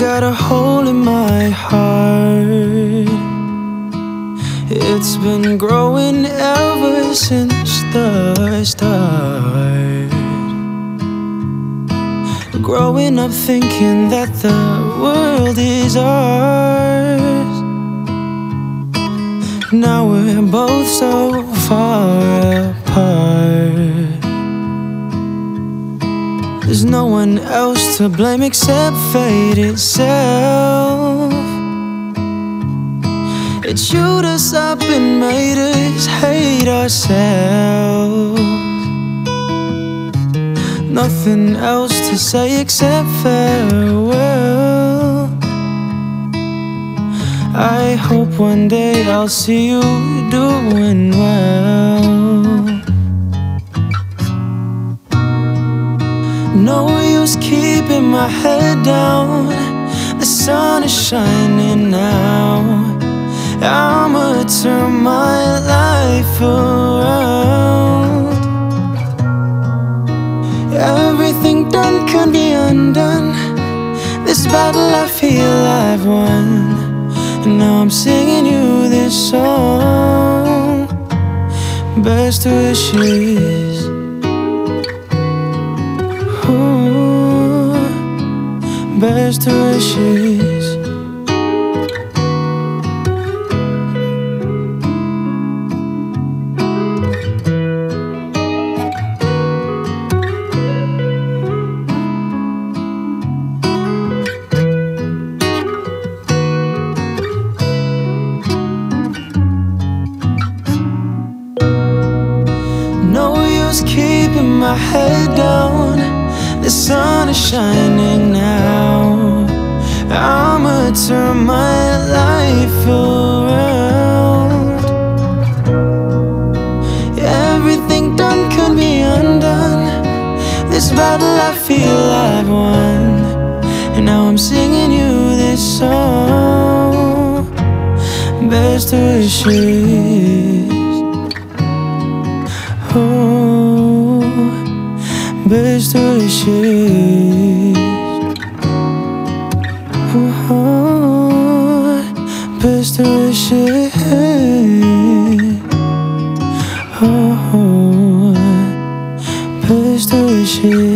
got a hole in my heart. It's been growing ever since the start. Growing up thinking that the world is ours. Now we're both so far apart. There's no one else to blame except fate itself. It chewed us up and made us hate ourselves. Nothing else to say except farewell. I hope one day I'll see you doing well. No use keeping my head down. The sun is shining now. I'ma turn my life around. Everything done can be undone. This battle I feel I've won, and now I'm singing you this song. Best wishes. Ooh, best wishes. Keeping my head down. The sun is shining now. I'ma turn my life around. Everything done can be undone. This battle I feel I've won, and now I'm singing you this song. Best wishes. Oh, best wishes. Oh, best wishes. Oh, best wishes.